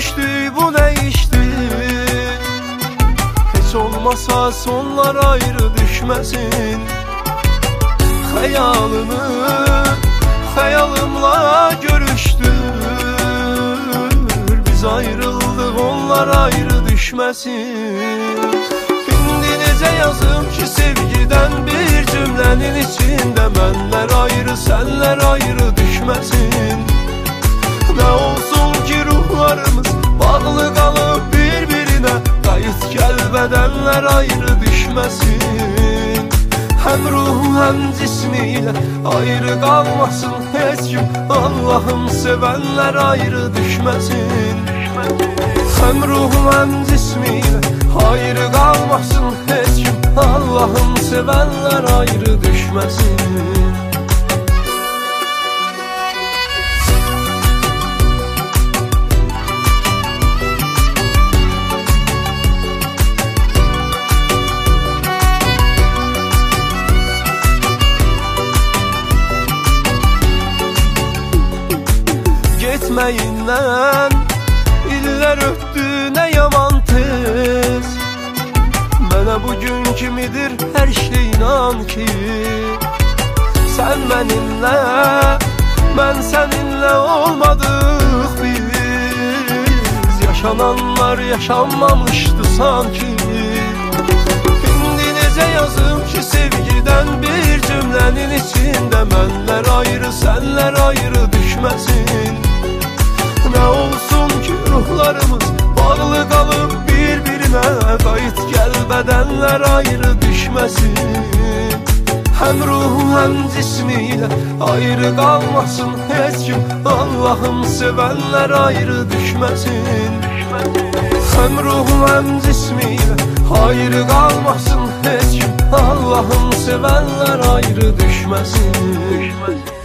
düştü, bu ne işti? Hiç olmasa sonlar ayrı düşmesin. Hayalımla görüştür. Biz ayrıldık, onlar ayrı düşmesin. Şimdi necə yazım ki sevgiden bir cümlenin içinde mənlər ayrı, senler ayrı düşmesin. Ne olsun ki ruhlarımız bağlı kalıp birbirine, kayıt gel bedenler ayrı düşmesin. Hem ruhu hem cismiyle ayrı kalmasın hiç kim, Allah'ım sevenler ayrı düşmesin. Hem ruhu hem cismiyle ayrı kalmasın hiç kim, Allah'ım sevenler ayrı düşmesin. Getməyindən illər ötdü, ne yaman tez. Mənə bugün kimidir hər şey, inan ki sen benimle, ben seninle olmadık biz. Yaşananlar yaşanmamıştı sanki. Şimdi necə yazım ki sevgiden bir cümlenin içinde mənlər ayrı, senler ayrı düşmesin. Ne olsun ki ruhlarımız bağlı kalıp birbirine, kayıt gel bedenler ayrı düşmesin. Hem ruhu hem cismiyle ayrı kalmasın hiç kim, Allah'ım sevenler ayrı düşmesin. Hem ruhu hem cismiyle ayrı kalmasın hiç kim, Allah'ım sevenler ayrı düşmesin.